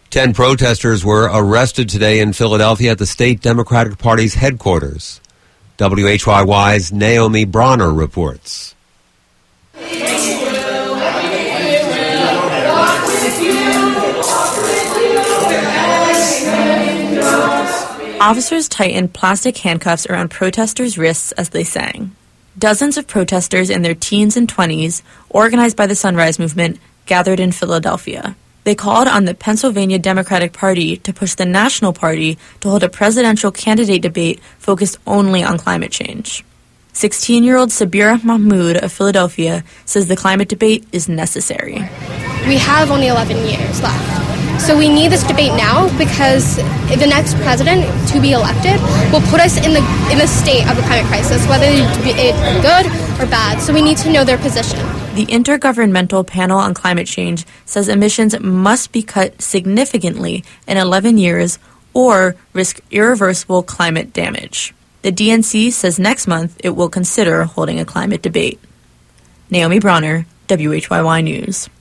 10 protesters were arrested today in Philadelphia at the state Democratic Party's headquarters. WHYY's Naomi Bronner reports. Officers tightened plastic handcuffs around protesters' wrists as they sang. Dozens of protesters in their teens and 20s, organized by the Sunrise Movement, gathered in Philadelphia. They called on the Pennsylvania Democratic Party to push the National Party to hold a presidential candidate debate focused only on climate change. 16-year-old Sabira Mahmood of Philadelphia says the climate debate is necessary. We have only 11 years left. So we need this debate now because the next president to be elected will put us in the state of the climate crisis, whether it's good or bad. So we need to know their position. The Intergovernmental Panel on Climate Change says emissions must be cut significantly in 11 years or risk irreversible climate damage. The DNC says next month it will consider holding a climate debate. Naomi Bronner, WHYY News.